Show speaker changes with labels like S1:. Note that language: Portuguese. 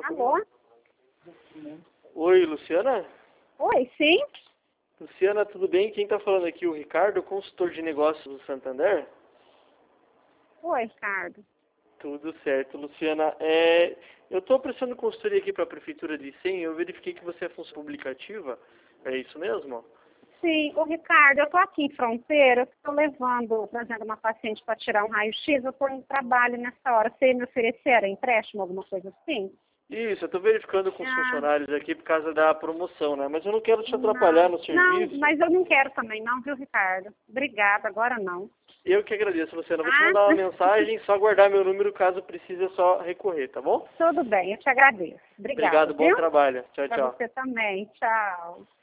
S1: Alô?
S2: Oi, Luciana?
S1: Oi, sim?
S2: Luciana, tudo bem? Quem está falando aqui é o Ricardo, consultor de negócios do Santander?
S1: Oi, Ricardo.
S2: Tudo certo, Luciana. Eu estou prestando consultoria aqui para a Prefeitura de Icém. Eu verifiquei que você é função publicativa. É isso mesmo?
S1: Sim, o Ricardo, eu estou aqui em Fronteira, estou levando, trazendo uma paciente para tirar um raio-x, eu estou em trabalho nessa hora. Você me oferecer empréstimo, alguma coisa assim?
S2: Isso, eu estou verificando com os
S1: Ah,
S2: funcionários aqui por causa da promoção, né? Mas eu não quero te atrapalhar no
S1: não,
S2: serviço.
S1: mas eu não quero também não, viu, Ricardo? Obrigada, agora não.
S2: Eu que agradeço, Luciana. Vou te
S1: Ah,
S2: mandar uma mensagem, só guardar meu número caso precise, é só recorrer, tá bom?
S1: tudo bem, eu te agradeço. Obrigada,
S2: Obrigado, bom
S1: viu?
S2: trabalho. Tchau,
S1: Para
S2: tchau.
S1: você também. Tchau.